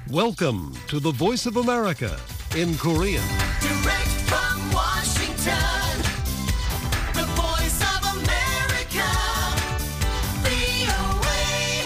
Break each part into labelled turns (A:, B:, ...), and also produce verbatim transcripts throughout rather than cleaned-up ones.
A: Welcome to the Voice of America in Korean.
B: Direct from Washington, the Voice of America, 브이오에이.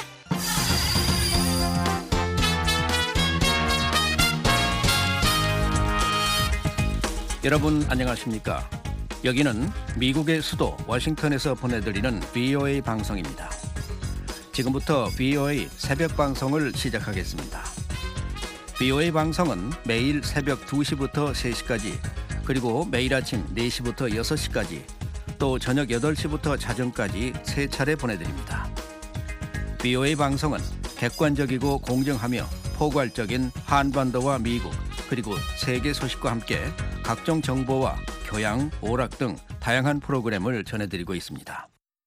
C: 여러분 안녕하십니까? 여기는 미국의 수도 워싱턴에서 보내드리는 브이오에이 방송입니다. 지금부터 브이오에이 새벽 방송을 시작하겠습니다. 브이오에이 방송은 매일 새벽 두 시부터 세 시까지, 그리고 매일 아침 네 시부터 여섯 시까지, 또 저녁 여덟 시부터 자정까지 세 차례 보내드립니다. 브이오에이 방송은 객관적이고 공정하며 포괄적인 한반도와 미국, 그리고 세계 소식과 함께 각종 정보와 교양, 오락 등 다양한 프로그램을 전해드리고 있습니다.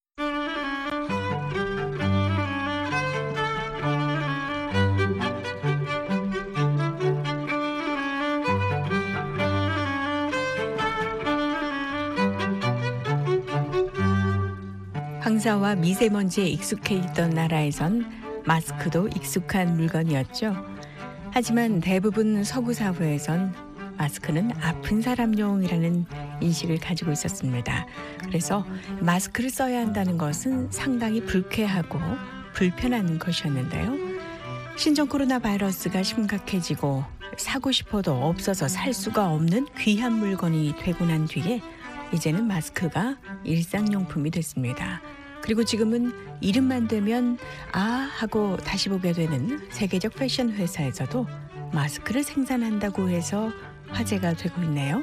D: 황사와 미세먼지에 익숙해 있던 나라에선 마스크도 익숙한 물건이었죠. 하지만 대부분 서구 사회에선 마스크는 아픈 사람용이라는 인식을 가지고 있었습니다. 그래서 마스크를 써야 한다는 것은 상당히 불쾌하고 불편한 것이었는데요. 신종 코로나 바이러스가 심각해지고 사고 싶어도 없어서 살 수가 없는 귀한 물건이 되고 난 뒤에 이제는 마스크가 일상용품이 됐습니다. 그리고 지금은 이름만 되면 아 하고 다시 보게 되는 세계적 패션 회사에서도 마스크를 생산한다고 해서 화제가 되고 있네요.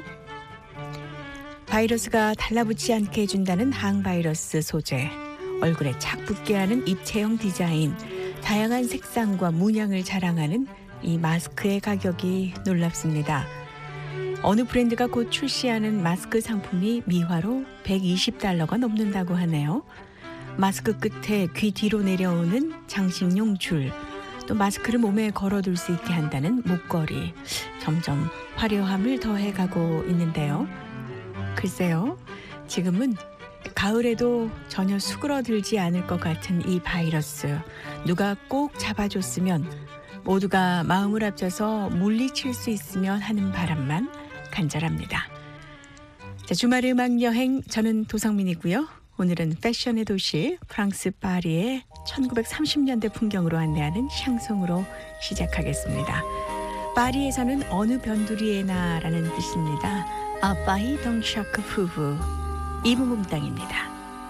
D: 바이러스가 달라붙지 않게 해준다는 항바이러스 소재, 얼굴에 착 붙게 하는 입체형 디자인, 다양한 색상과 문양을 자랑하는 이 마스크의 가격이 놀랍습니다. 어느 브랜드가 곧 출시하는 마스크 상품이 미화로 백이십 달러가 넘는다고 하네요. 마스크 끝에 귀 뒤로 내려오는 장식용 줄, 또 마스크를 몸에 걸어둘 수 있게 한다는 목걸이, 점점 화려함을 더해가고 있는데요. 글쎄요, 지금은 가을에도 전혀 수그러들지 않을 것 같은 이 바이러스, 누가 꼭 잡아줬으면, 모두가 마음을 합쳐서 물리칠 수 있으면 하는 바람만 간절합니다. 자, 주말의 음악 여행, 저는 도성민이고요. 오늘은 패션의 도시 프랑스 파리의 천구백삼십 년대 풍경으로 안내하는 샹송으로 시작하겠습니다. 파리에서는 어느 변두리에나 라는 뜻입니다. 아 파리 덩 샤크 푸브, 이분봉땅입니다.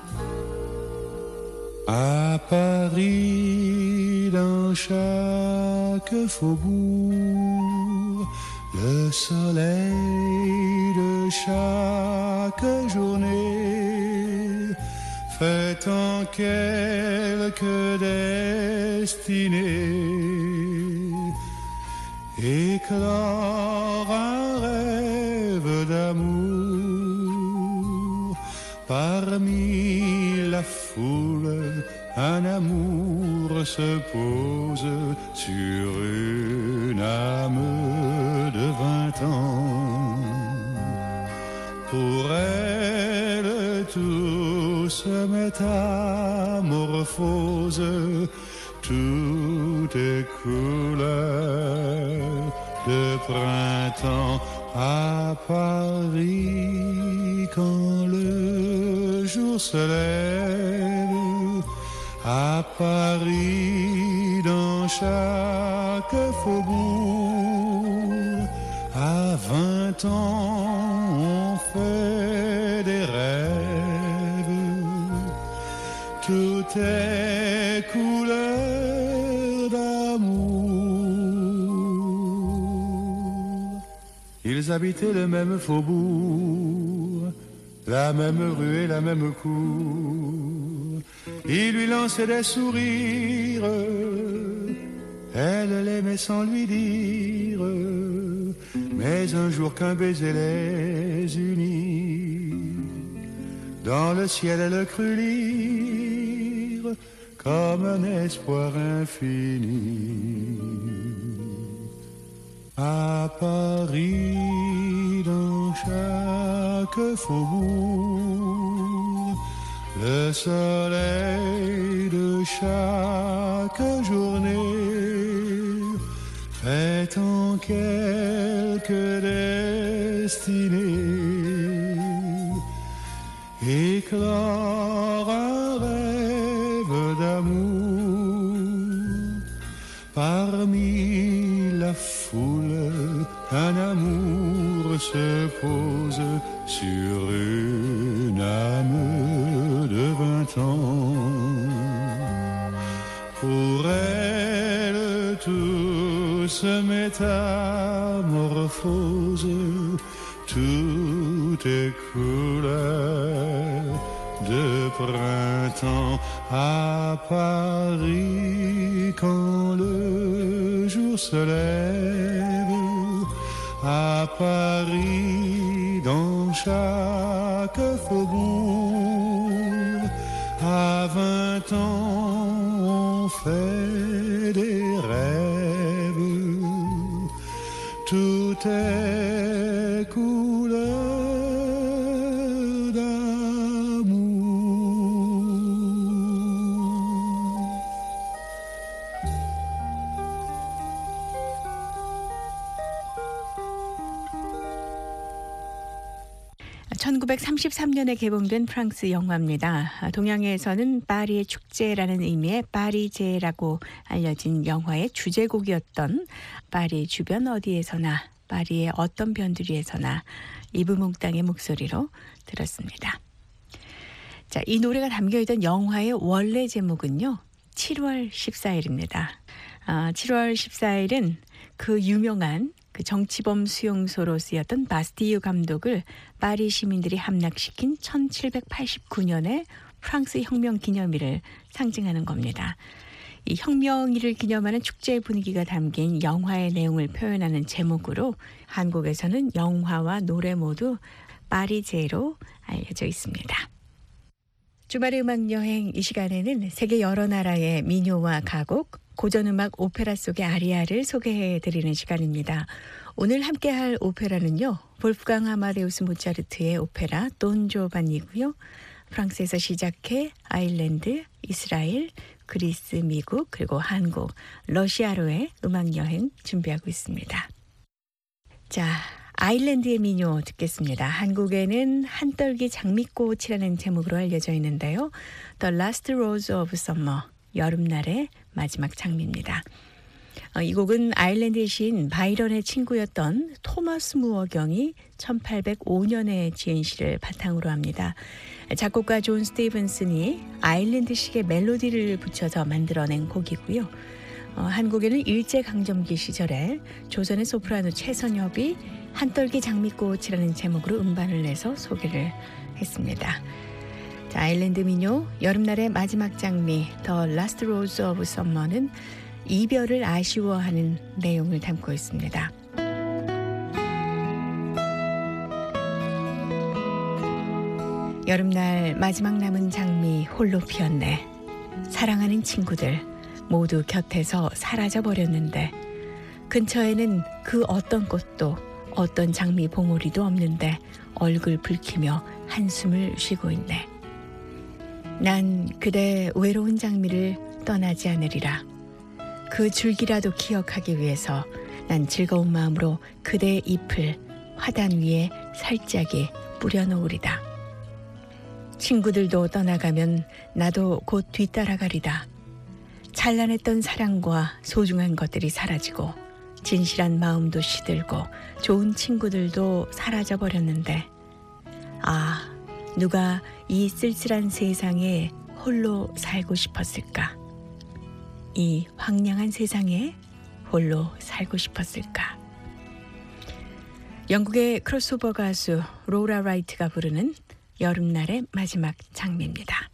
E: À Paris, dans chaque faubourg, le soleil de chaque journée fait en quelques destinées éclore un rêve d'amour. Parmi la foule, un amour se pose sur une âme de vingt ans. Pour elle, tout se métamorphose, tout est couleur de printemps. À Paris, quand le jour se lève, à Paris, dans chaque faubourg, à vingt ans, on fait des rêves. Tout est couleur d'amour. Ils habitaient le même faubourg, la même rue et la même cour. Il lui lançait des sourires, elle l'aimait sans lui dire. Mais un jour qu'un baiser les unit, dans le ciel elle crut lire comme un espoir infini. À Paris, dans chaque faubourg, le soleil de chaque journée Fait-on quelque destinée éclore un rêve d'amour parmi la foule, un amour se pose sur une âme de vingt ans. Pour elle, tout se métamorphose, tout est couleur de printemps à Paris quand le jour se lève. À Paris, dans chaque faubourg, à vingt ans, on fait des rêves. Tout est couleur d'amour.
D: 천구백삼십삼 년에 개봉된 프랑스 영화입니다. 동양에서는 파리의 축제라는 의미의 파리제라고 알려진 영화의 주제곡이었던 파리 주변 어디에서나 파리의 어떤 변두리에서나 이브몽땅의 목소리로 들었습니다. 자, 이 노래가 담겨있던 영화의 원래 제목은요, 칠월 십사일입니다. 아, 칠월 십사일은 그 유명한 그 정치범 수용소로 쓰였던 바스티유 감독을 파리 시민들이 함락시킨 천칠백팔십구 년의 프랑스 혁명 기념일을 상징하는 겁니다. 이 혁명일을 기념하는 축제의 분위기가 담긴 영화의 내용을 표현하는 제목으로 한국에서는 영화와 노래 모두 파리제로 알려져 있습니다. 주말의 음악여행, 이 시간에는 세계 여러 나라의 민요와 가곡, 고전음악 오페라 속의 아리아를 소개해드리는 시간입니다. 오늘 함께할 오페라는요, 볼프강 아마데우스 모차르트의 오페라 돈 조반니고요. 프랑스에서 시작해 아일랜드, 이스라엘, 그리스, 미국, 그리고 한국, 러시아로의 음악여행 준비하고 있습니다. 자, 아일랜드의 민요 듣겠습니다. 한국에는 한떨기 장미꽃이라는 제목으로 알려져 있는데요. The Last Rose of Summer, 여름날의 마지막 장미입니다. 어, 이 곡은 아일랜드의 시인 바이런의 친구였던 토머스 무어경이 천팔백오 년에 지은 시를 바탕으로 합니다. 작곡가 존 스티븐슨이 아일랜드식의 멜로디를 붙여서 만들어낸 곡이고요. 어, 한국에는 일제강점기 시절에 조선의 소프라노 최선엽이 한떨기 장미꽃이라는 제목으로 음반을 내서 소개를 했습니다. 자, 아일랜드 민요 여름날의 마지막 장미 The Last Rose of Summer는 이별을 아쉬워하는 내용을 담고 있습니다. 여름날 마지막 남은 장미 홀로 피었네. 사랑하는 친구들 모두 곁에서 사라져버렸는데 근처에는 그 어떤 꽃도 어떤 장미 봉오리도 없는데 얼굴 붉히며 한숨을 쉬고 있네. 난 그대 외로운 장미를 떠나지 않으리라. 그 줄기라도 기억하기 위해서 난 즐거운 마음으로 그대의 잎을 화단 위에 살짝이 뿌려놓으리다. 친구들도 떠나가면 나도 곧 뒤따라가리다. 찬란했던 사랑과 소중한 것들이 사라지고 진실한 마음도 시들고 좋은 친구들도 사라져버렸는데 아, 누가 이 쓸쓸한 세상에 홀로 살고 싶었을까? 이 황량한 세상에 홀로 살고 싶었을까? 영국의 크로스오버 가수 로라 라이트가 부르는 여름날의 마지막 장미입니다.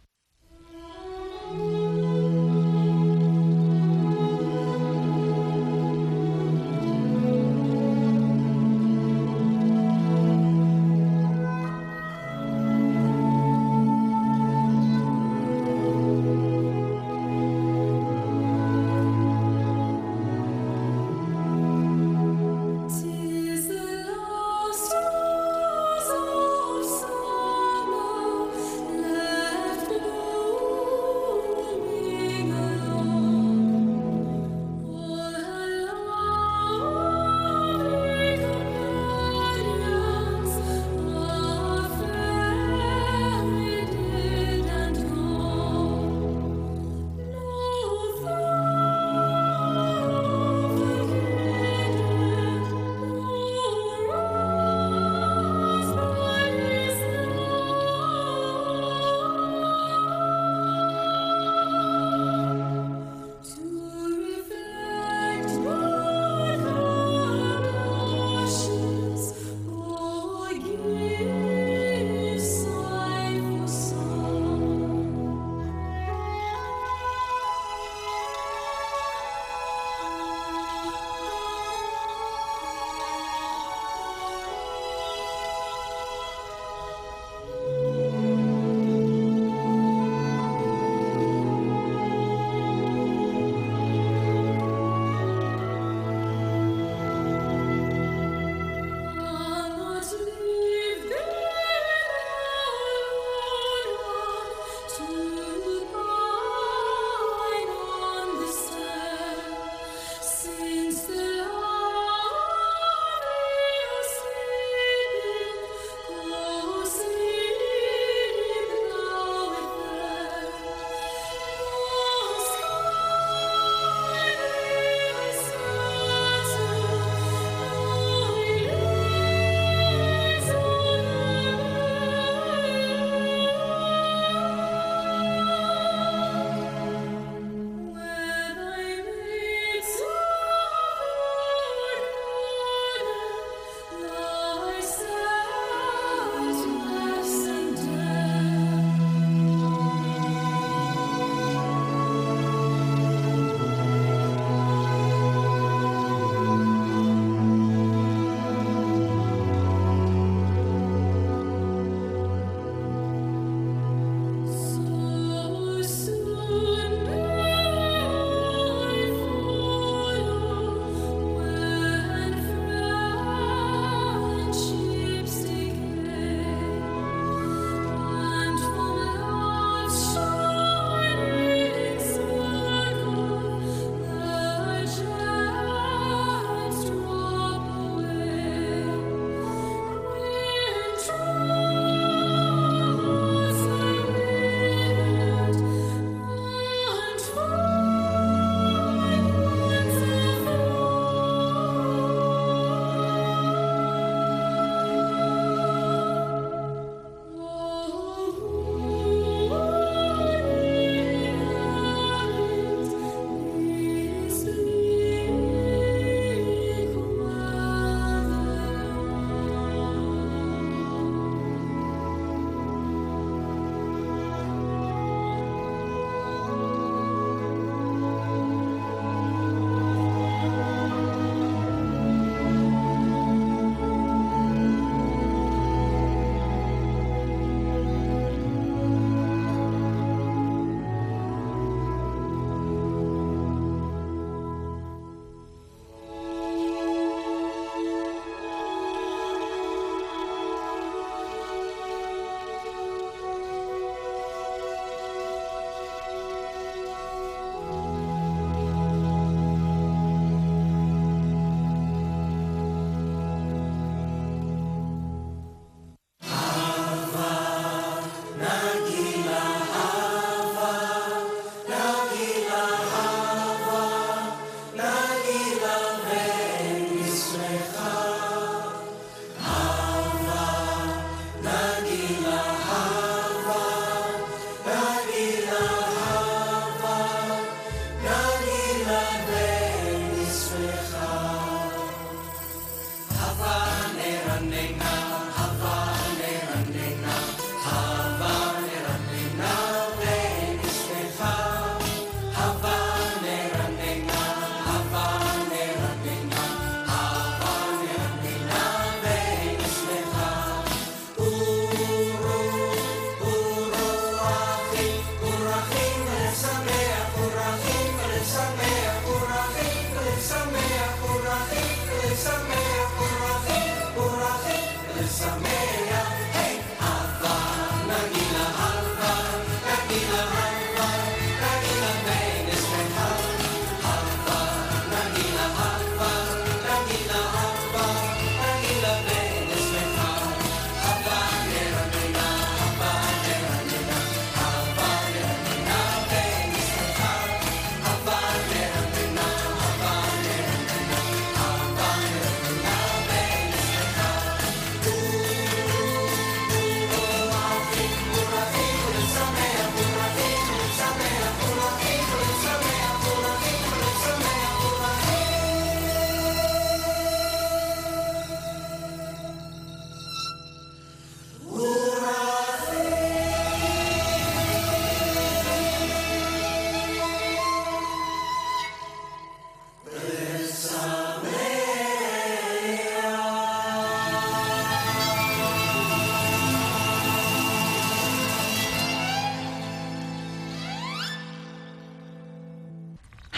B: Summer left blue.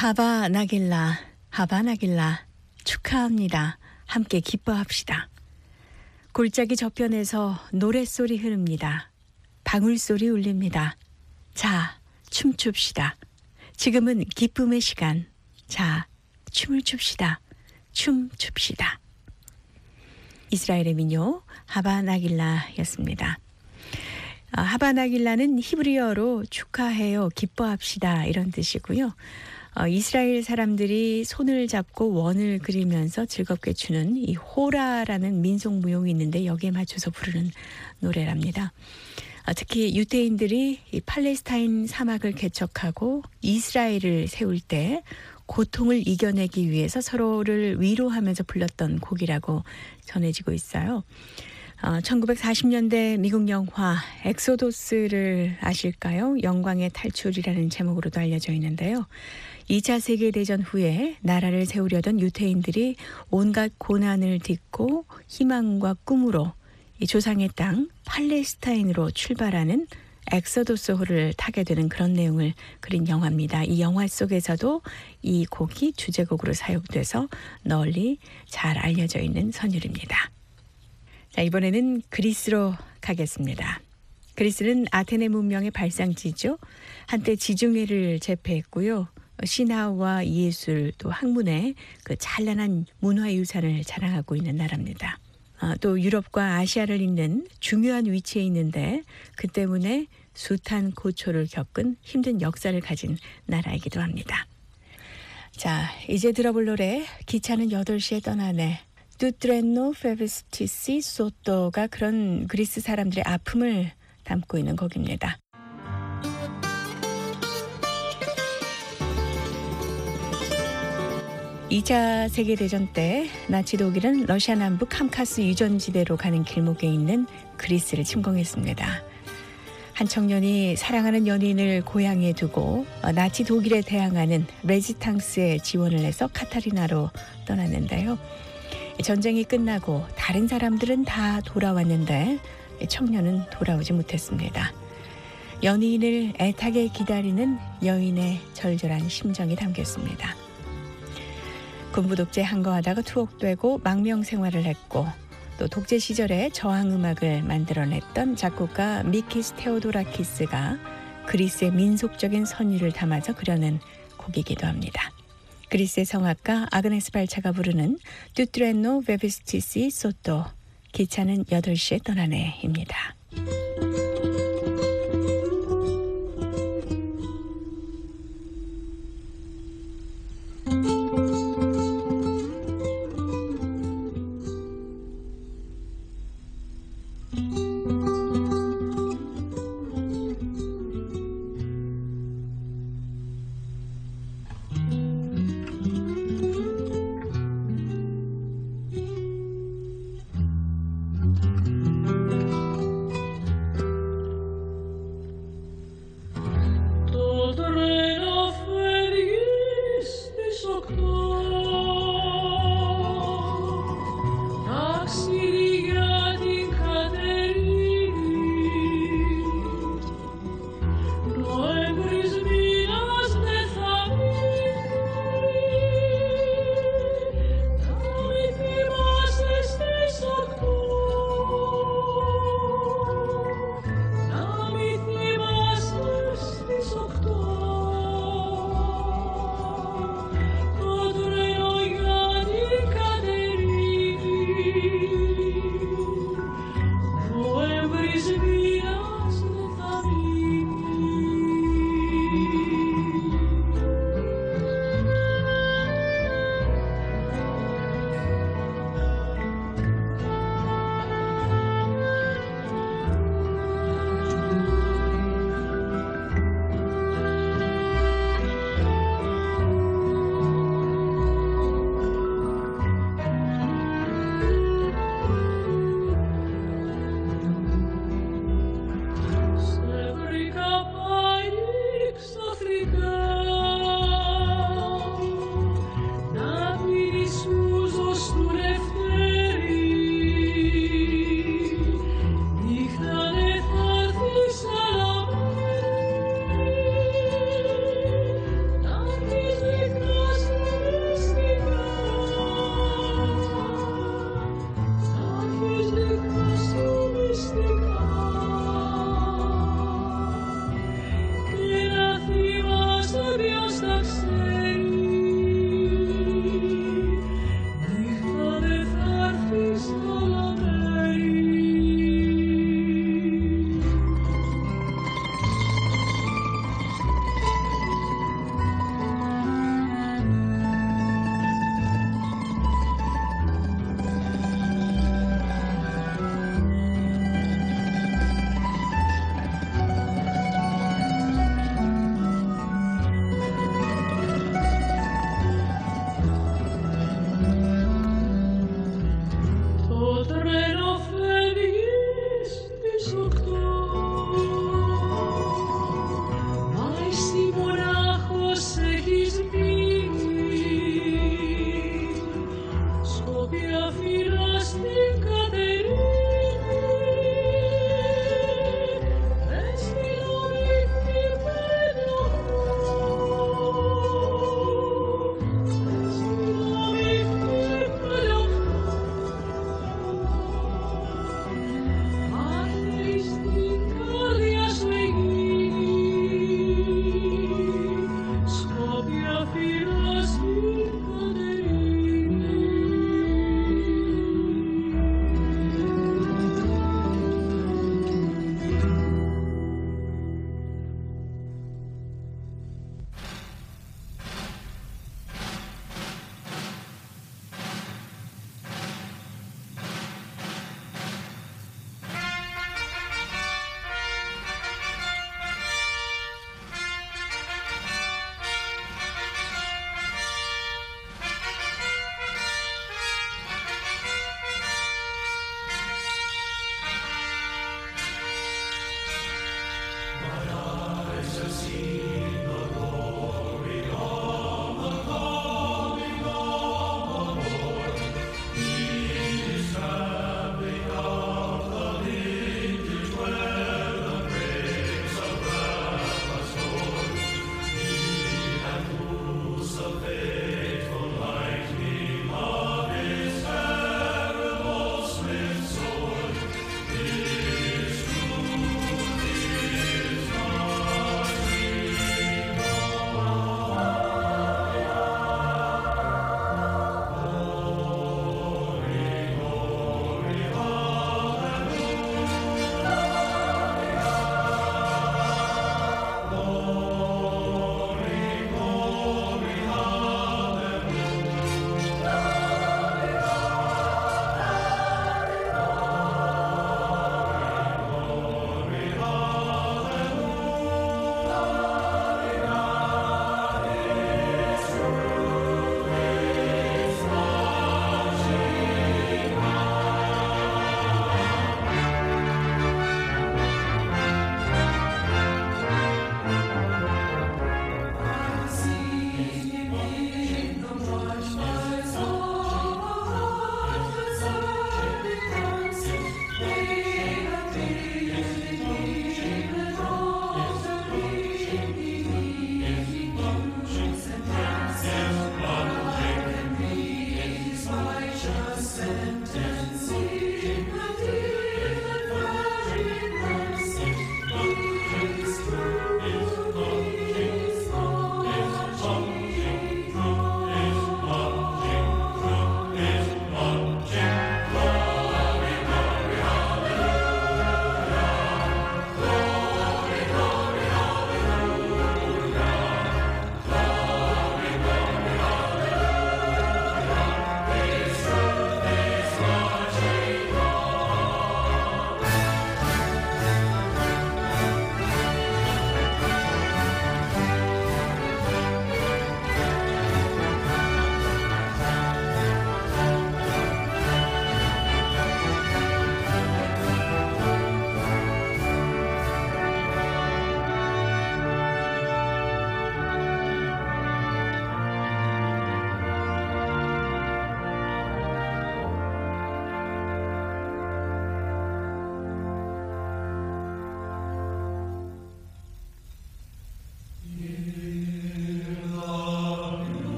D: 하바 나길라, 하바 나길라, 축하합니다. 함께 기뻐합시다. 골짜기 저편에서 노랫소리 흐릅니다. 방울소리 울립니다. 자, 춤춥시다. 지금은 기쁨의 시간. 자, 춤을 춥시다. 춤춥시다. 이스라엘의 민요 하바나길라였습니다. 아, 하바나길라는 히브리어로 축하해요, 기뻐합시다 이런 뜻이고요. 어, 이스라엘 사람들이 손을 잡고 원을 그리면서 즐겁게 추는 이 호라라는 민속 무용이 있는데 여기에 맞춰서 부르는 노래랍니다. 어, 특히 유대인들이 이 팔레스타인 사막을 개척하고 이스라엘을 세울 때 고통을 이겨내기 위해서 서로를 위로하면서 불렀던 곡이라고 전해지고 있어요. 어, 천구백사십 년대 미국 영화 엑소도스를 아실까요? 영광의 탈출이라는 제목으로도 알려져 있는데요. 이 차 세계대전 후에 나라를 세우려던 유태인들이 온갖 고난을 딛고 희망과 꿈으로 이 조상의 땅 팔레스타인으로 출발하는 엑소도스호를 타게 되는 그런 내용을 그린 영화입니다. 이 영화 속에서도 이 곡이 주제곡으로 사용돼서 널리 잘 알려져 있는 선율입니다. 자, 이번에는 그리스로 가겠습니다. 그리스는 아테네 문명의 발상지죠. 한때 지중해를 제패했고요. 신화와 예술 또 학문의 그 찬란한 문화유산을 자랑하고 있는 나라입니다. 아, 또 유럽과 아시아를 잇는 중요한 위치에 있는데 그 때문에 숱한 고초를 겪은 힘든 역사를 가진 나라이기도 합니다. 자, 이제 들어볼 노래 기차는 여덟 시에 떠나네. 뚜트레노 페베스티시 소토가 그런 그리스 사람들의 아픔을 담고 있는 곡입니다. 이 차 세계대전 때 나치 독일은 러시아 남부 캄카스 유전지대로 가는 길목에 있는 그리스를 침공했습니다. 한 청년이 사랑하는 연인을 고향에 두고 나치 독일에 대항하는 레지탕스에 지원을 해서 카타리나로 떠났는데요. 전쟁이 끝나고 다른 사람들은 다 돌아왔는데 청년은 돌아오지 못했습니다. 연인을 애타게 기다리는 여인의 절절한 심정이 담겼습니다. 군부 독재 항거하다가 투옥되고 망명 생활을 했고 또 독재 시절에 저항음악을 만들어냈던 작곡가 미키스 테오도라키스가 그리스의 민속적인 선율을 담아서 그려낸 곡이기도 합니다. 그리스의 성악가 아그네스 발차가 부르는 뚜트레노 베비스티시 소토, 기차는 여덟 시에 떠나네입니다.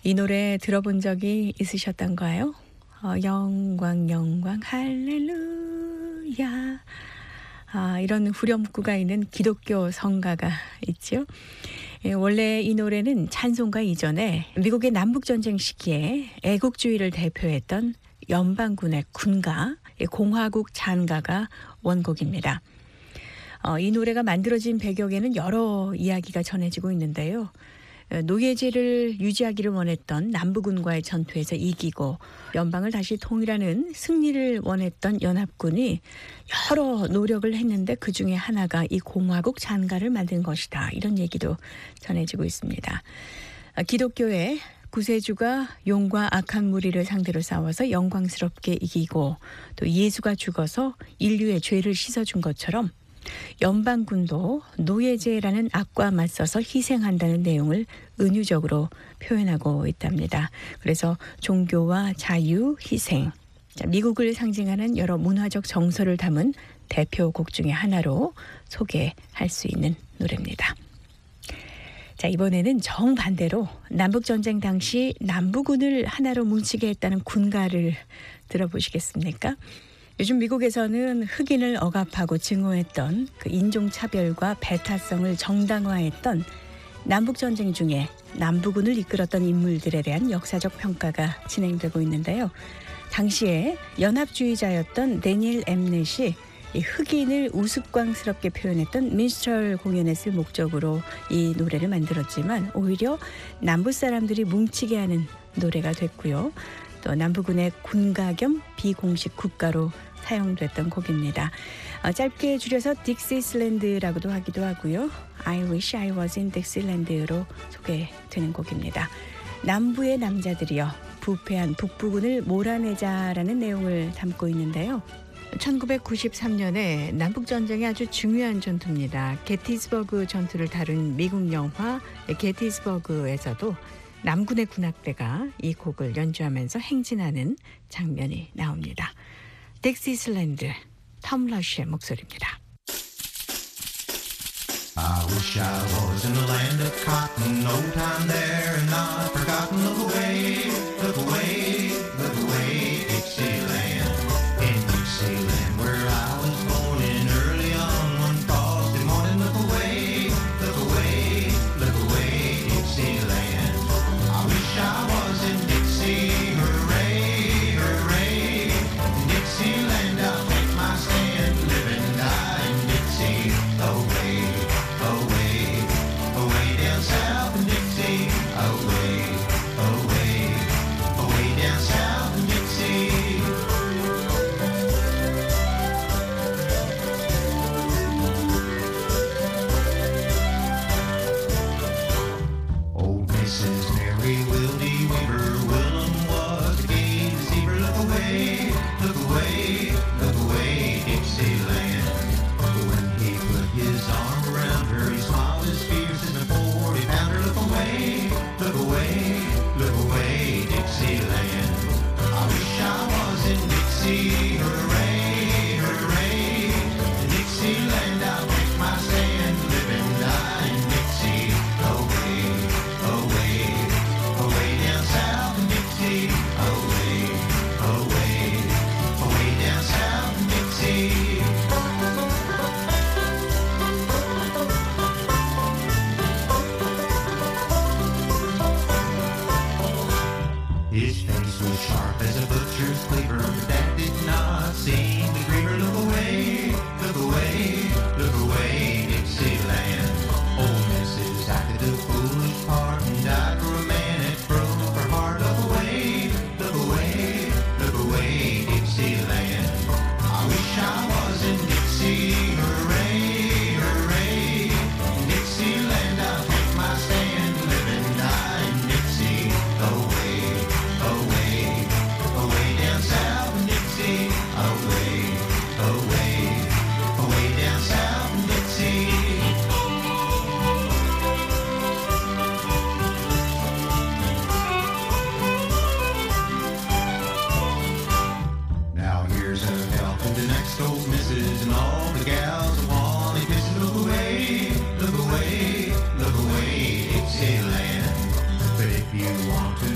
D: 이 노래 들어본 적이 있으셨던가요? 어, 영광 영광 할렐루야. 아, 이런 후렴구가 있는 기독교 성가가 있죠. 예, 원래 이 노래는 찬송가 이전에 미국의 남북전쟁 시기에 애국주의를 대표했던 연방군의 군가, 공화국 잔가가 원곡입니다. 어, 이 노래가 만들어진 배경에는 여러 이야기가 전해지고 있는데요. 노예제를 유지하기를 원했던 남부군과의 전투에서 이기고 연방을 다시 통일하는 승리를 원했던 연합군이 여러 노력을 했는데 그중에 하나가 이 공화국 잔가를 만든 것이다. 이런 얘기도 전해지고 있습니다. 기독교의 구세주가 용과 악한 무리를 상대로 싸워서 영광스럽게 이기고 또 예수가 죽어서 인류의 죄를 씻어준 것처럼 연방군도 노예제라는 악과 맞서서 희생한다는 내용을 은유적으로 표현하고 있답니다. 그래서 종교와 자유, 희생, 미국을 상징하는 여러 문화적 정서를 담은 대표곡 중에 하나로 소개할 수 있는 노래입니다. 자, 이번에는 정반대로 남북전쟁 당시 남부군을 하나로 뭉치게 했다는 군가를 들어보시겠습니까? 요즘 미국에서는 흑인을 억압하고 증오했던 그 인종차별과 배타성을 정당화했던 남북전쟁 중에 남부군을 이끌었던 인물들에 대한 역사적 평가가 진행되고 있는데요. 당시에 연합주의자였던 데니엘 엠넷이 이 흑인을 우스꽝스럽게 표현했던 민스트럴 공연에 쓸 목적으로 이 노래를 만들었지만 오히려 남부 사람들이 뭉치게 하는 노래가 됐고요. 또 남부군의 군가 겸 비공식 국가로 사용됐던 곡입니다. 어, 짧게 줄여서 딕시슬랜드라고도 하기도 하고요. I wish I was in Dixieland로 소개되는 곡입니다. 남부의 남자들이여 부패한 북부군을 몰아내자라는 내용을 담고 있는데요. 천구백구십삼 년에 남북전쟁의 아주 중요한 전투입니다. 게티스버그 전투를 다룬 미국 영화 게티스버그에서도 남군의 군악대가 이 곡을 연주하면서 행진하는 장면이 나옵니다. 딕시슬랜드, 톰 러쉬의 목소리입니다.
F: I wish I was in the land of cotton, no time there and not forgotten. Look away, look away, look away, Dixieland. In Dixieland where I was born in early on one frosty morning. Look away, look away, look away, Dixieland. I wish I was in Dixie, hooray, hooray. In Dixieland I'll take my stand, live and die in Dixie, away, away, away down south in Dixie, away.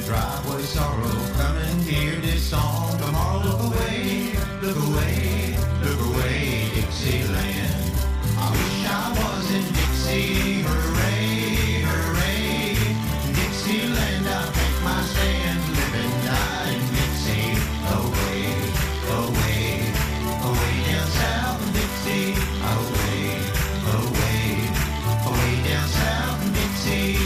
F: driveway sorrow, come and hear this song tomorrow. Look away, look away, look away, Dixieland. I wish I was in Dixie, hooray, hooray. Dixieland, I'll take my stand, live and die in Dixie. Away, away, away down south in Dixie. Away, away, away down south in Dixie.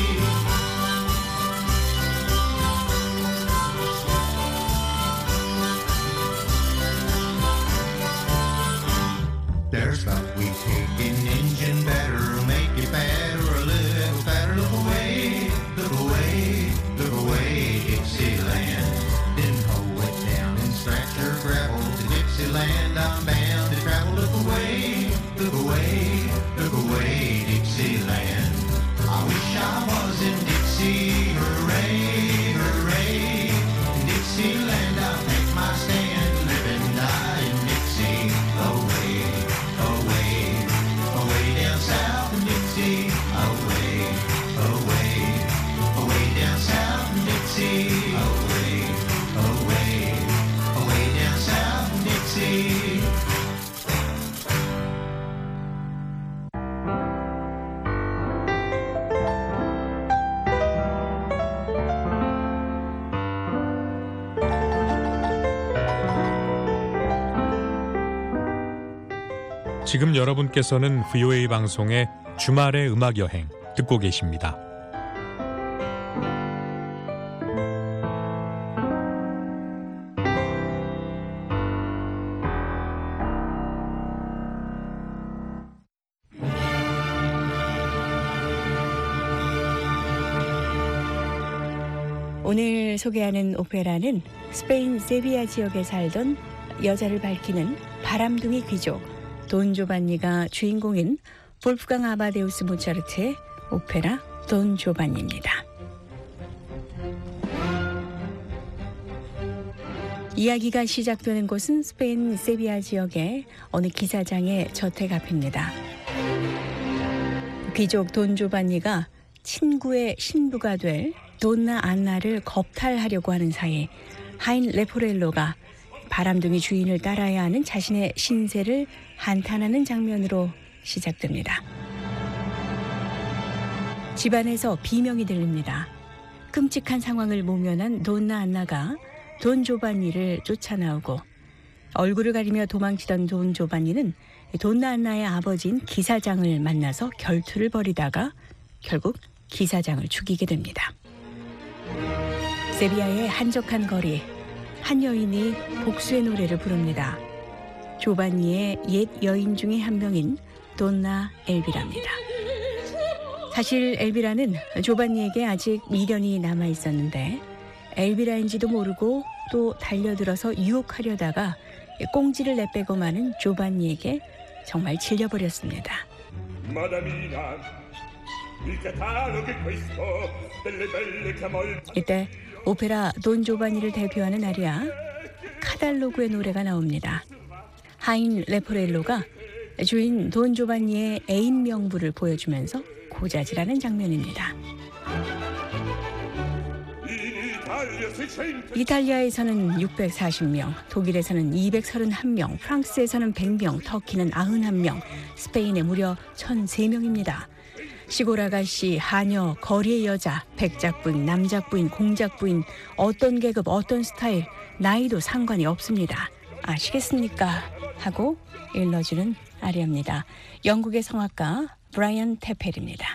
F: There's stuff we take in engine better, make it fatter, a little fatter. Look away, look away, look away, Dixieland. Then hoe it down and stretch her gravel to Dixieland. I'm bound to travel. Look away, look away, look away, Dixieland. I wish I was in Dixie, hooray, hooray. In Dixieland, I'll take my stand, live and die in Dixie. Away, away, away down south in Dixie. Away, away, away down south in Dixie. Away, away, away down south in Dixie.
G: 지금 여러분께서는 브이오에이 방송의 주말의 음악 여행 듣고 계십니다.
D: 오늘 소개하는 오페라는 스페인 세비야 지역에 살던 여자를 밝히는 바람둥이 귀족 돈 조반니가 주인공인 볼프강 아마데우스 모차르트의 오페라 돈 조반니입니다. 이야기가 시작되는 곳은 스페인 세비야 지역의 어느 기사장의 저택 앞입니다. 귀족 돈 조반니가 친구의 신부가 될 돈나 안나를 겁탈하려고 하는 사이 하인 레포렐로가 바람둥이 주인을 따라야 하는 자신의 신세를 한탄하는 장면으로 시작됩니다. 집안에서 비명이 들립니다. 끔찍한 상황을 모면한 돈나 안나가 돈 조반니를 쫓아나오고 얼굴을 가리며 도망치던 돈 조반니는 돈나 안나의 아버지인 기사장을 만나서 결투를 벌이다가 결국 기사장을 죽이게 됩니다. 세비야의 한적한 거리, 한 여인이 복수의 노래를 부릅니다. 조반니의 옛 여인 중에 한 명인 돈나 엘비라입니다. 사실 엘비라는 조반니에게 아직 미련이 남아 있었는데 엘비라인지도 모르고 또 달려들어서 유혹하려다가 꽁지를 내빼고 마는 조반니에게 정말 질려버렸습니다. 이때 오페라 돈 조반니를 대표하는 아리아 카달로그의 노래가 나옵니다. 하인 레포렐로가 주인 돈 조반니의 애인 명부를 보여주면서 고자질하는 장면입니다. 이탈리아에서는 육백사십 명, 독일에서는 이백삼십일 명, 프랑스에서는 백 명, 터키는 구십일 명, 스페인에 무려 천삼 명입니다. 시골 아가씨, 하녀, 거리의 여자, 백작부인, 남작부인, 공작부인, 어떤 계급, 어떤 스타일, 나이도 상관이 없습니다. 아시겠습니까? 하고 일러주는 아리아입니다. 영국의 성악가 브라이언 테펠입니다.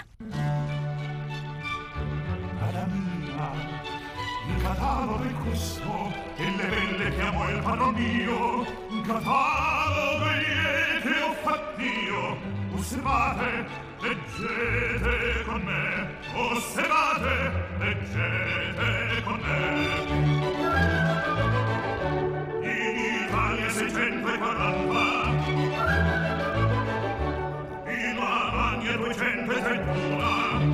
H: Catalogo il gusto e le belle che amo il padron mio, un catalogo che ho fatto io. Osservate, leggete con me, osservate, leggete con me. In Italia seicentoquaranta, in Lavagna duecentotrentuno,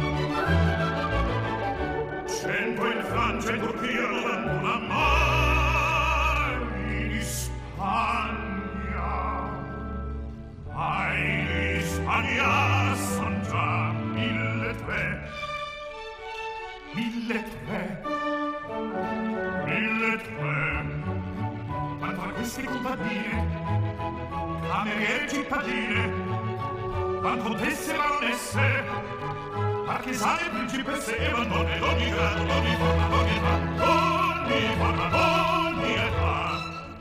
H: cento in Francia e Turchia novantuna, ma in Spagna, ma in Spagna son già mille tre, mille tre. tre. Ma tra queste contadine, cameriere cittadine, ma contesse baronesse, marchesane principesse e madonne d'ogni grado, d'ogni forma, d'ogni età, d'ogni forma, d'ogni età.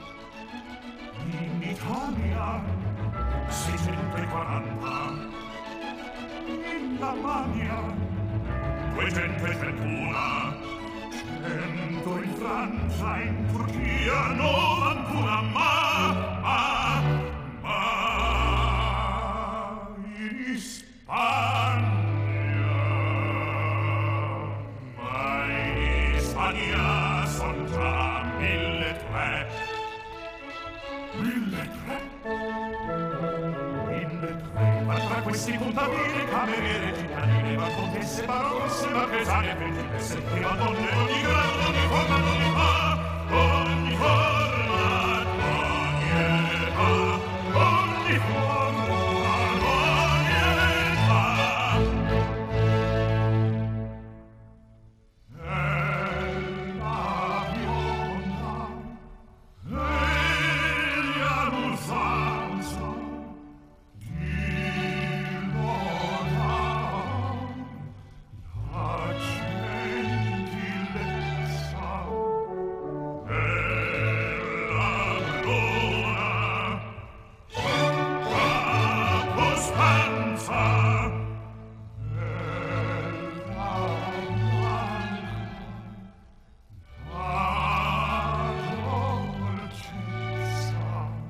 H: In Italia seicentoquaranta, in Germania duecentotrentuno, cento in Francia, in Turchia novantuno, ma, ma, ma in Spagna, ma in Spagna son già mille tre. Mille tre? Mille tre. Ma tra questi contadini, cameriere, cittadine, ma contesse, baronesse, marchesane, principesse, e madonne d'ogni grado, d'ogni forma, d'ogni età, ogni forma, d'ogni età, ogni forma, d'ogni età. E la bionda, e la l'usanza di lodar la gentilezza e la bruna la costanza e la dolcezza.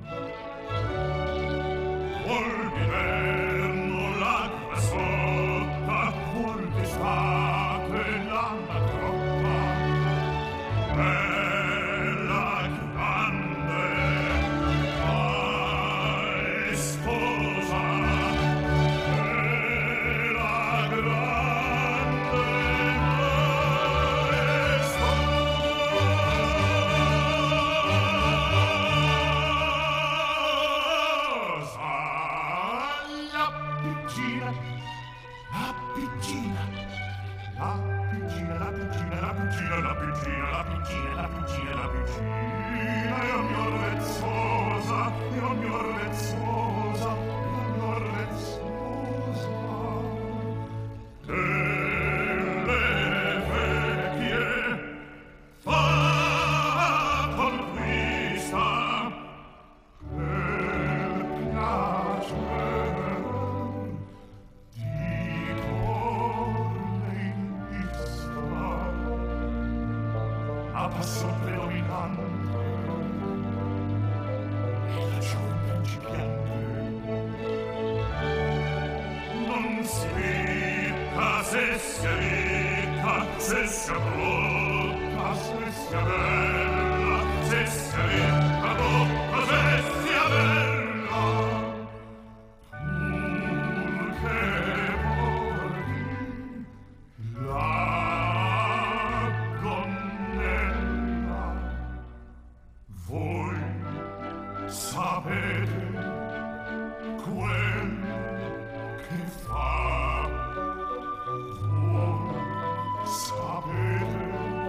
H: Vuol d'inverno l'acqua sotta, vuol d'estate la magrotta, bella grande, maestosa, bella grande, maestosa. La piccina, la piccina, la piccina, la piccina, la piccina, la piccina, la piccina, la piccina, la piccina, e ognor vezzosa, e ognor vezzosa, e ognor vezzosa. Delle vecchie fa conquista, quel piacere di porle in vista a passo predominante e la giovane principiante non si ricca se sia ricca, se sia brutta, se sia bella, se sia ricca, brutta, se sia bella. Pur che porti la gonnella, voi sapete quel che fa. Voi sapete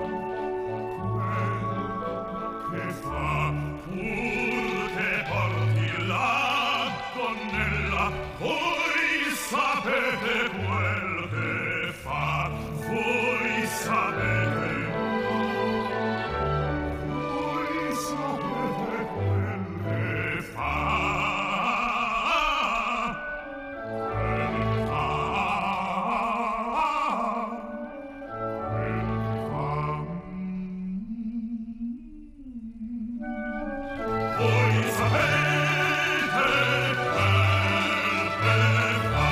H: quel che fa. Pur che porti la gonnella, voi sapete quel che fa. Voi sapete, voi sapete quel che fa. Quel che fa, quel che fa. Voi sapete quel che fa.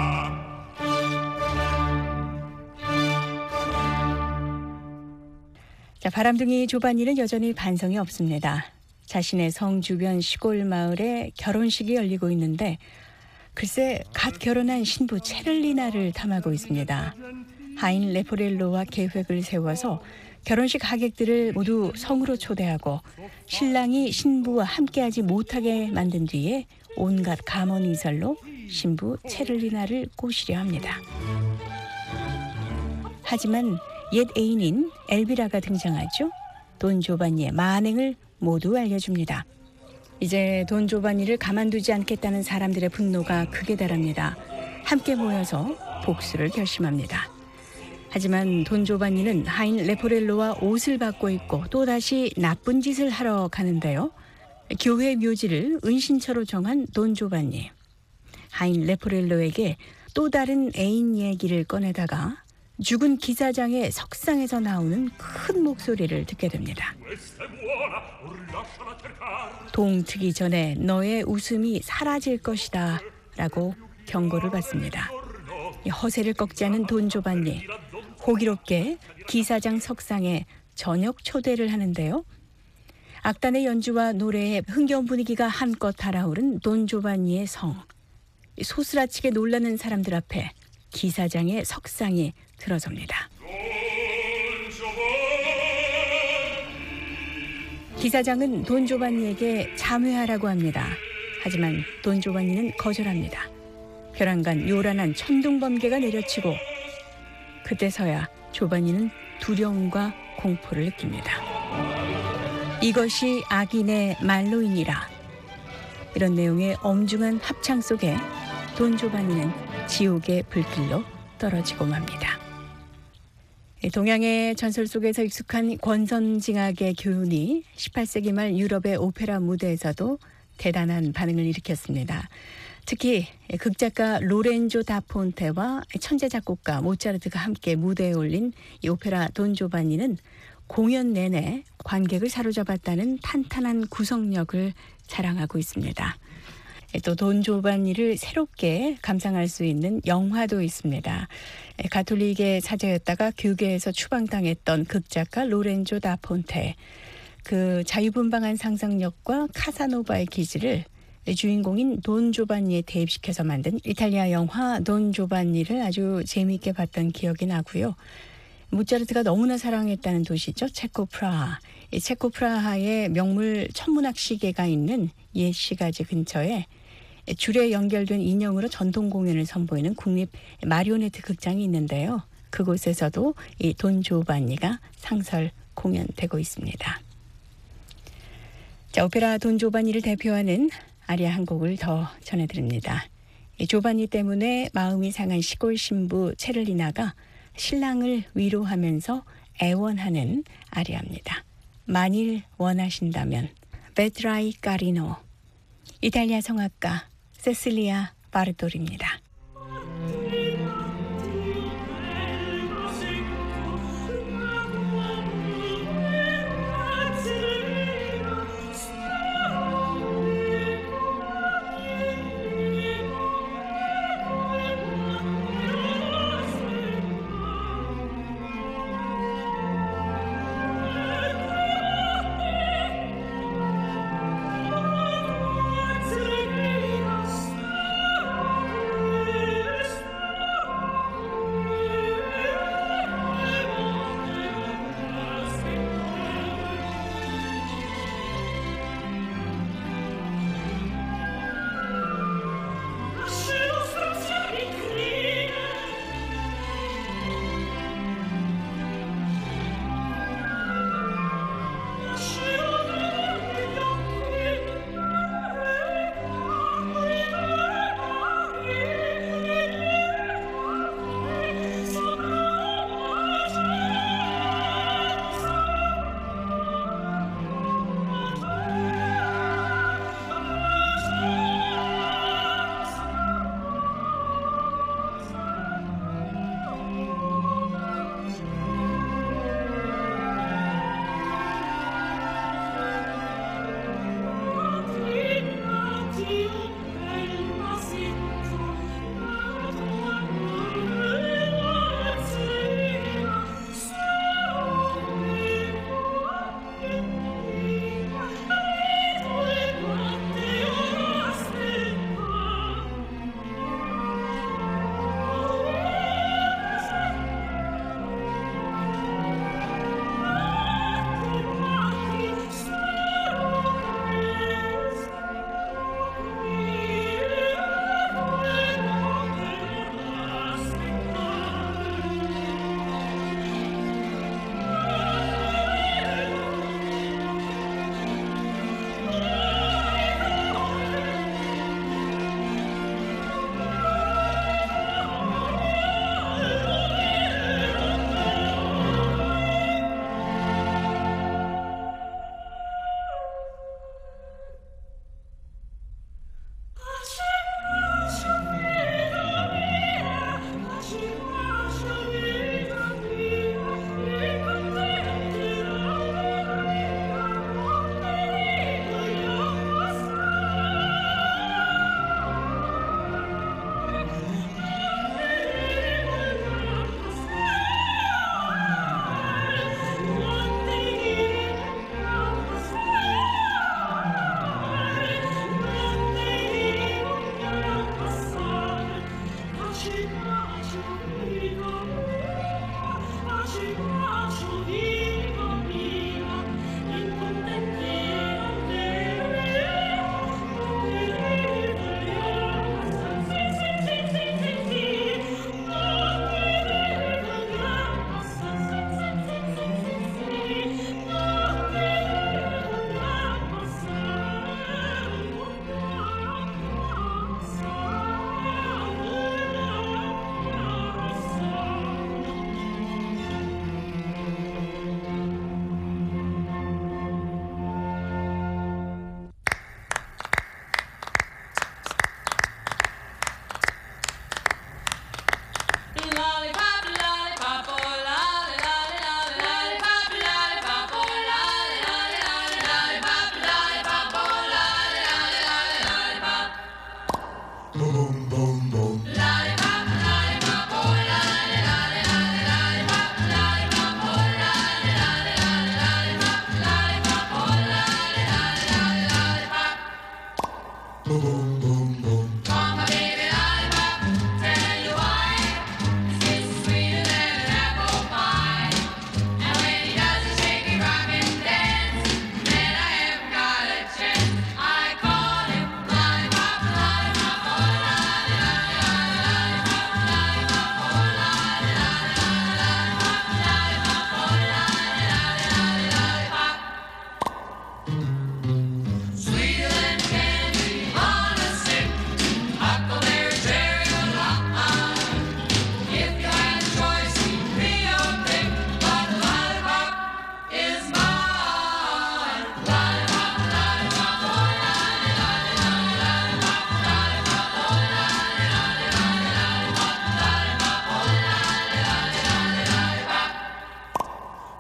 D: 자, 바람둥이 조반이는 여전히 반성이 없습니다. 자신의 성 주변 시골 마을에 결혼식이 열리고 있는데 글쎄 갓 결혼한 신부 체를리나를 탐하고 있습니다. 하인 레포렐로와 계획을 세워서 결혼식 하객들을 모두 성으로 초대하고 신랑이 신부와 함께하지 못하게 만든 뒤에 온갖 감언이설로 신부 체를리나를 꼬시려 합니다. 하지만 옛 애인인 엘비라가 등장하죠. 돈 조반니의 만행을 모두 알려줍니다. 이제 돈 조반니를 가만두지 않겠다는 사람들의 분노가 극에 달합니다. 함께 모여서 복수를 결심합니다. 하지만 돈 조반니는 하인 레포렐로와 옷을 바꿔 입고 또다시 나쁜 짓을 하러 가는데요. 교회 묘지를 은신처로 정한 돈 조반니. 하인 레포렐로에게 또 다른 애인 얘기를 꺼내다가 죽은 기사장의 석상에서 나오는 큰 목소리를 듣게 됩니다. 동트기 전에 너의 웃음이 사라질 것이다 라고 경고를 받습니다. 허세를 꺾지 않은 돈 조반니, 호기롭게 기사장 석상에 저녁 초대를 하는데요. 악단의 연주와 노래에 흥겨운 분위기가 한껏 달아오른 돈 조반니의 성. 소스라치게 놀라는 사람들 앞에 기사장의 석상이 들어섭니다. 기사장은 돈 조반니에게 참회하라고 합니다. 하지만 돈 조반니는 거절합니다. 벼랑간 요란한 천둥번개가 내려치고 그때서야 조반니는 두려움과 공포를 느낍니다. 이것이 악인의 말로이니라. 이런 내용의 엄중한 합창 속에 돈 조반니는 지옥의 불길로 떨어지고 맙니다. 동양의 전설 속에서 익숙한 권선징악의 교훈이 십팔 세기 말 유럽의 오페라 무대에서도 대단한 반응을 일으켰습니다. 특히 극작가 로렌조 다 폰테와 천재 작곡가 모차르트가 함께 무대에 올린 이 오페라 돈 조반니는 공연 내내 관객을 사로잡았다는 탄탄한 구성력을 자랑하고 있습니다. 또 돈 조반니를 새롭게 감상할 수 있는 영화도 있습니다. 가톨릭의 사제였다가 교계에서 추방당했던 극작가 로렌조 다 폰테, 그 자유분방한 상상력과 카사노바의 기질을 주인공인 돈 조반니에 대입시켜서 만든 이탈리아 영화 돈 조반니를 아주 재미있게 봤던 기억이 나고요. 모차르트가 너무나 사랑했다는 도시죠. 체코 프라하. 이 체코 프라하의 명물 천문학 시계가 있는 옛 시가지 근처에 줄에 연결된 인형으로 전통 공연을 선보이는 국립 마리오네트 극장이 있는데요. 그곳에서도 이 돈 조반니가 상설 공연되고 있습니다. 자, 오페라 돈 조반니를 대표하는 아리아 한 곡을 더 전해드립니다. 이 조반니 때문에 마음이 상한 시골 신부 체를리나가 신랑을 위로하면서 애원하는 아리아입니다. 만일 원하신다면 베트라이 까리노. 이탈리아 성악가 세실리아 바르토리입니다.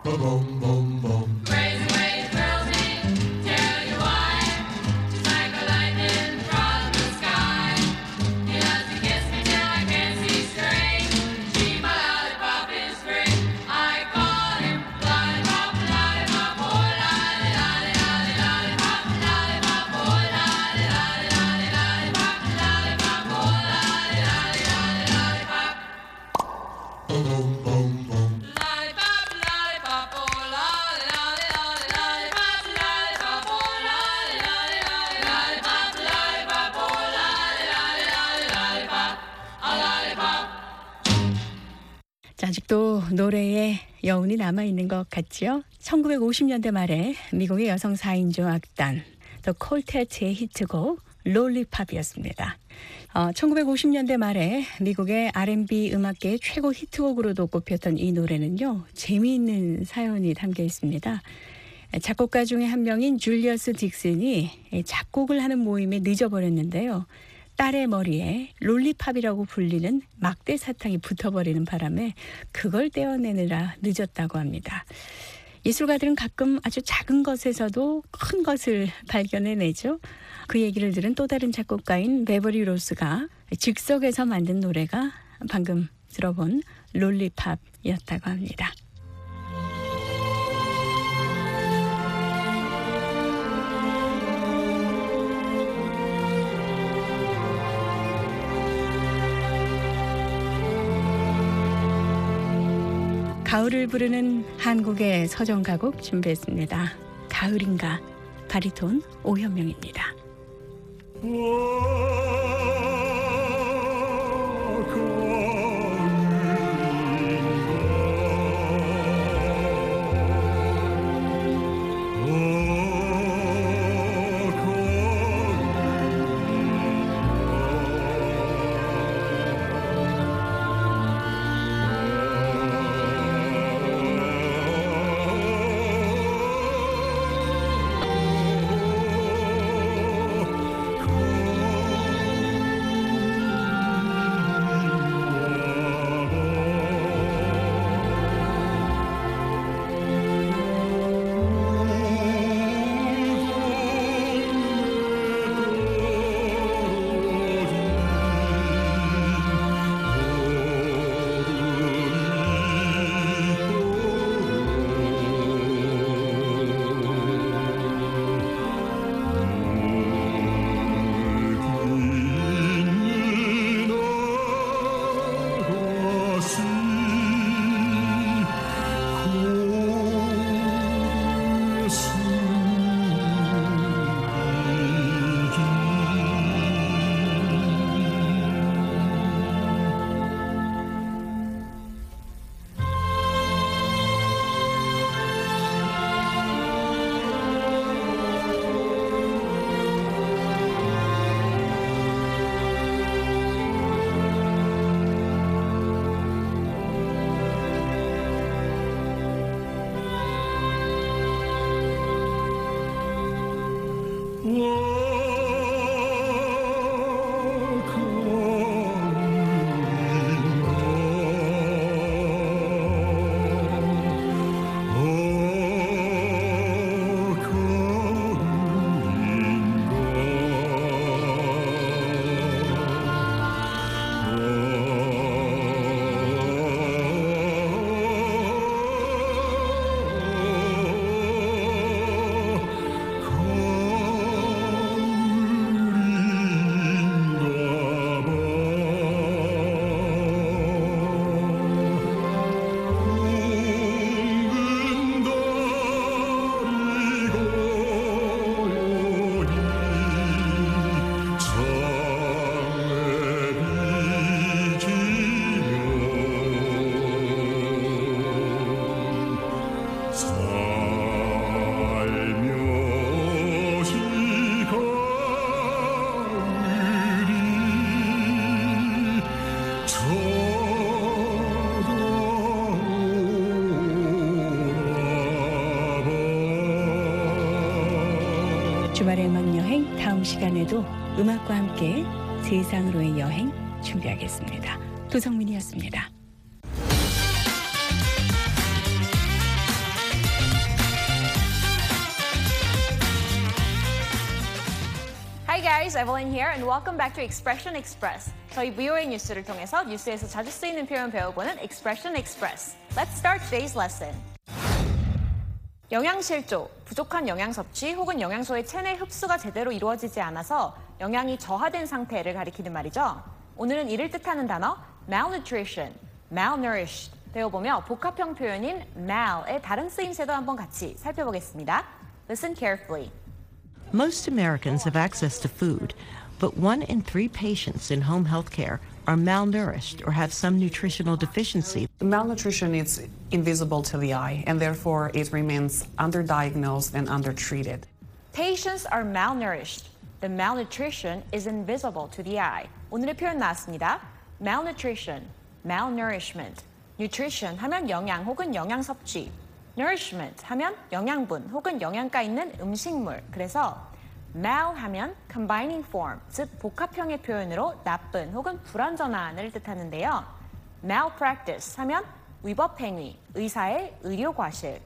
F: Boom, boom, boom.
B: Crazy ways thrills me, tell you why. She's like a lightning from the sky. He loves to kiss me till I can't see straight. She my lollipop is great. I call him lollipop, lollipop, oh lolly, lolly, lolly, lollipop, lollipop, oh lolly, lolly, lolly, lollipop, lollipop, oh lolly, lolly, lolly, lollipop.
F: Boom, boom, boom.
B: Lollipop, lollipop, oh lolly, lolly, lolly, lollipop, lollipop, oh lolly, lolly, lolly, lollipop, lollipop, oh lolly, lolly, lolly, lollipop, a lollipop.
D: 자, 아직도 노래에 여운이 남아있는 것 같지요? 천구백오십 년대 말에 미국의 여성 사 인조 악단 더 콜테트의 히트곡 롤리팝이었습니다. 어, 천구백오십 년대 말에 미국의 알앤비 음악계의 최고 히트곡으로도 꼽혔던 이 노래는요, 재미있는 사연이 담겨 있습니다. 작곡가 중에 한 명인 줄리어스 딕슨이 작곡을 하는 모임에 늦어버렸는데요. 딸의 머리에 롤리팝이라고 불리는 막대 사탕이 붙어버리는 바람에 그걸 떼어내느라 늦었다고 합니다. 예술가들은 가끔 아주 작은 것에서도 큰 것을 발견해내죠. 그 얘기를 들은 또 다른 작곡가인 베버리 로스가 즉석에서 만든 노래가 방금 들어본 롤리팝이었다고 합니다. 가을을 부르는 한국의 서정가곡 준비했습니다. 가을인가, 바리톤 오현명입니다. 주말의 음악 여행, 다음 시간에도 음악과 함께 세상으로의 여행 준비하겠습니다. 도성민이었습니다.
I: guys, Evelyn here and welcome back to Expression Express. 저희 브이오에이 뉴스를 통해서 뉴스에서 자주 쓰이는 표현 배워보는 Expression Express. Let's start today's lesson. 영양실조, 부족한 영양 섭취 혹은 영양소의 체내 흡수가 제대로 이루어지지 않아서 영양이 저하된 상태를 가리키는 말이죠. 오늘은 이를 뜻하는 단어 malnutrition, malnourished 배워보며 복합형 표현인 mal의 다른 쓰임새도 한번 같이 살펴보겠습니다. Listen carefully.
J: Most Americans have access to food, but one in three patients in home health care are malnourished or have some nutritional deficiency.
K: Malnutrition is invisible to the eye, and therefore it remains underdiagnosed and undertreated.
I: Patients are malnourished. The malnutrition is invisible to the eye. 오늘의 표현 나왔습니다. malnutrition, malnourishment. nutrition 하면 영양 혹은 영양 섭취. nourishment 하면 영양분 혹은 영양가 있는 음식물. 그래서 mal 하면 combining form, 즉 복합형의 표현으로 나쁜 혹은 불완전한을 뜻하는데요. malpractice 하면 위법 행위, 의사의 의료 과실.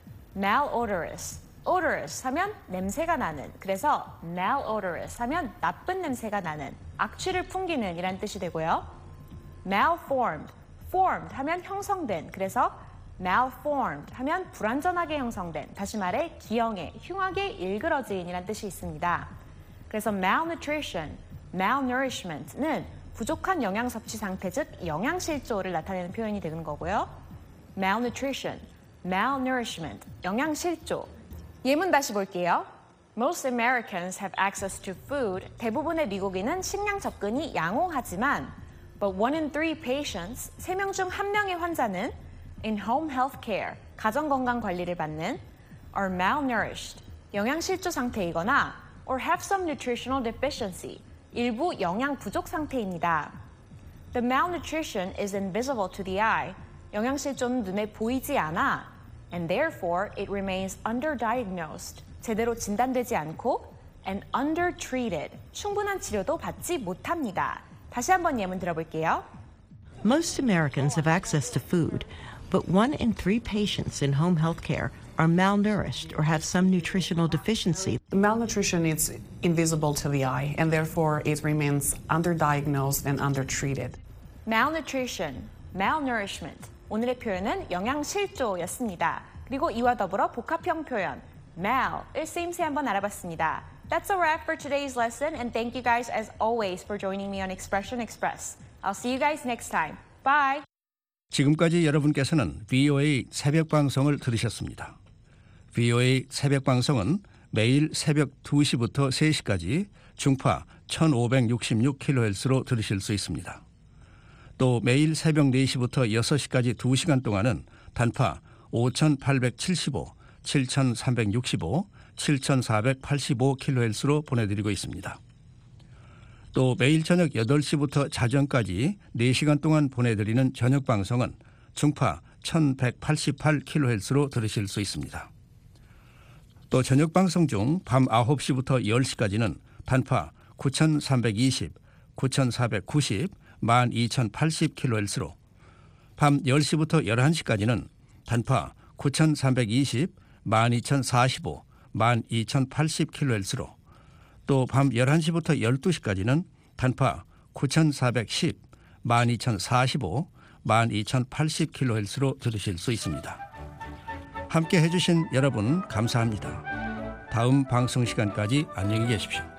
I: malodorous, odorous 하면 냄새가 나는. 그래서 malodorous 하면 나쁜 냄새가 나는, 악취를 풍기는 이란 뜻이 되고요. malformed, formed 하면 형성된. 그래서 malformed 하면 불완전하게 형성된, 다시 말해 기형에, 흉하게 일그러진 이란 뜻이 있습니다. 그래서 malnutrition, malnourishment는 부족한 영양 섭취 상태, 즉 영양실조를 나타내는 표현이 되는 거고요. malnutrition, malnourishment, 영양실조. 예문 다시 볼게요. Most Americans have access to food. 대부분의 미국인은 식량 접근이 양호하지만 but one in three patients, 세 명 중 한 명의 환자는 in home health care, 가정건강 관리를 받는 are malnourished, 영양실조 상태이거나 or have some nutritional deficiency, 일부 영양 부족 상태입니다. The malnutrition is invisible to the eye, 영양실조는 눈에 보이지 않아 and therefore it remains underdiagnosed, 제대로 진단되지 않고 and undertreated, 충분한 치료도 받지 못합니다. 다시 한번 예문 들어볼게요.
J: Most Americans have access to food, but one in three patients in home health care are malnourished or have some nutritional deficiency.
K: Malnutrition is invisible to the eye, and therefore it remains underdiagnosed and undertreated.
I: malnutrition, malnourishment. 오늘의 표현은 영양실조였습니다. 그리고 이와 더불어 복합형 표현 mal의 쓰임새 한번 알아봤습니다. That's a wrap for today's lesson, and thank you guys as always for joining me on Expression Express. I'll see you guys next time. Bye!
C: 지금까지 여러분께서는 브이오에이 새벽 방송을 들으셨습니다. 브이오에이 새벽 방송은 매일 새벽 두 시부터 세 시까지 중파 천오백육십육 킬로헤르츠로 들으실 수 있습니다. 또 매일 새벽 네 시부터 여섯 시까지 두 시간 동안은 단파 오천팔백칠십오, 칠천삼백육십오, 칠천사백팔십오 킬로헤르츠로 보내드리고 있습니다. 또 매일 저녁 여덟 시부터 자정까지 네 시간 동안 보내드리는 저녁 방송은 중파 천백팔십팔 킬로헤르츠로 들으실 수 있습니다. 또 저녁 방송 중 밤 아홉 시부터 열 시까지는 단파 구천삼백이십, 구천사백구십, 만 이천팔십 킬로헤르츠로, 밤 열 시부터 열한 시까지는 단파 구천삼백이십, 만 이천사십오, 만 이천팔십 킬로헤르츠로, 또 밤 열한 시부터 열두 시까지는 단파 구천사백십, 만 이천사십오, 만 이천팔십 킬로헤르츠로 들으실 수 있습니다. 함께 해주신 여러분 감사합니다. 다음 방송 시간까지 안녕히 계십시오.